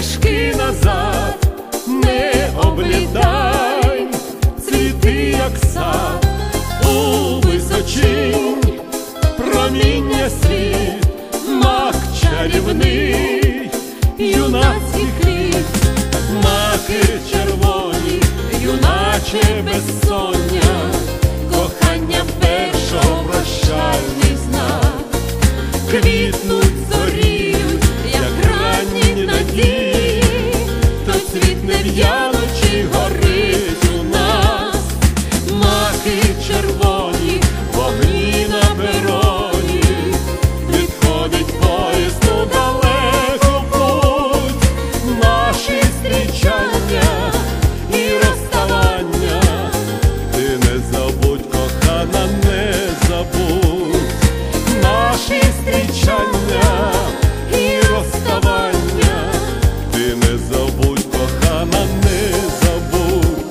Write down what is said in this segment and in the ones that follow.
стежки назад не облітай, цвіти, як сад, у височинь проміння світ, мак чарівний, юнацький хліб, маки червоні, юначе безсоння, кохання першого прощальний знак, квітнуть, зоріють, як ранні надії, той світ нев'яночий горить у нас, маки червоні, вогні на пероні, відходить поїзд у далеку путь, наші зустрічання і розставання, ти не забудь, кохана, не забудь, наші зустрічання і розставання, ти не забудь, кохана, не забудь.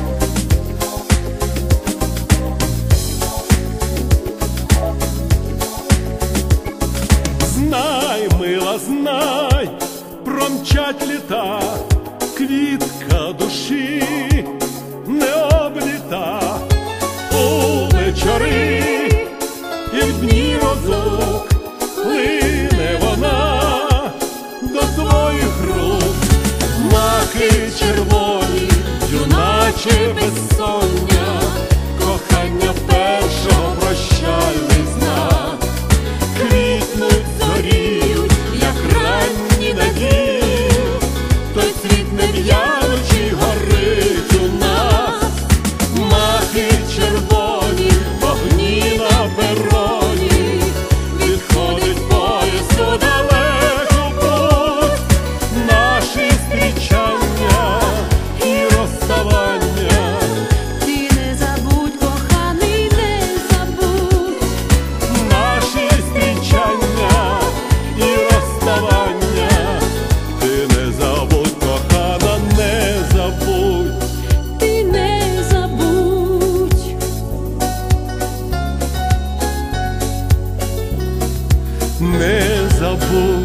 Знай, мила, знай, промчать літа, квітка душі не обліта, у вечори і в дні розлук лине вона до твоїх рук, маки червоні, юначе безсоння, кохання першого прощальний знак, квітнуть, зоріють, як ранні надії, той світ нев'яночий горить у нас, маки червоні, вогні на пероні, відходить поїзд у далеку путь, наші зустрічання і розставання, ти не забудь, коханий, не забудь, наші зустрічання і розставання, ти не забудь, кохана, не забудь. ти не забудь. Не забудь.